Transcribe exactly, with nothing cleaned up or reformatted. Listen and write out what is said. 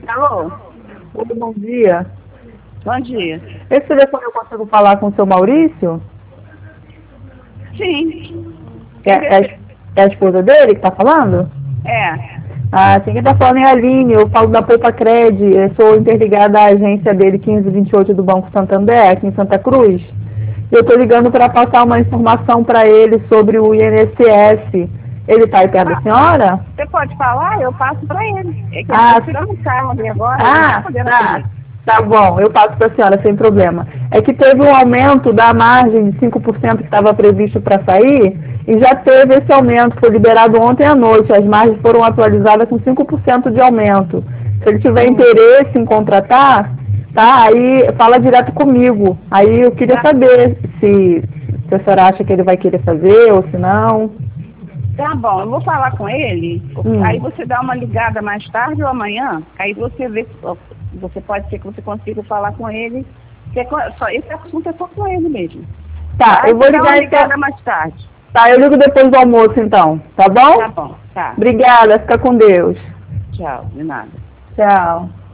Alô? Oi, bom dia. Bom dia. Esse telefone eu consigo falar com o seu Maurício? Sim. É, é, é a esposa dele que está falando? É. Ah, quem está falando é a Aline, eu falo da Poupa Cred, eu sou interligada à agência dele quinze vinte e oito do Banco Santander, aqui em Santa Cruz. E eu estou ligando para passar uma informação para ele sobre o I N S S. Ele está aí perto da senhora? Você pode falar? Eu passo para ele. É que ele Ah, está tirando o carro ali agora, ele não está Ah, podendo tá. atender. Tá bom, eu passo para a senhora sem problema. É que teve um aumento da margem de cinco por cento que estava previsto para sair e já teve esse aumento, foi liberado ontem à noite. As margens foram atualizadas com cinco por cento de aumento. Se ele tiver Hum. interesse em contratar, tá? Aí fala direto comigo. Aí eu queria Tá. saber se, se a senhora acha que ele vai querer fazer ou se não. Tá bom, eu vou falar com ele. Hum. Aí você dá uma ligada mais tarde ou amanhã. Aí você vê, você pode ser que você consiga falar com ele. Que é com- só, esse assunto é só com ele mesmo. Tá, Aí eu vou você dá uma ligar ligada então. mais tarde. Tá, eu ligo depois do almoço então, tá bom? Tá bom, tá. Obrigada, fica com Deus. Tchau, de nada. Tchau.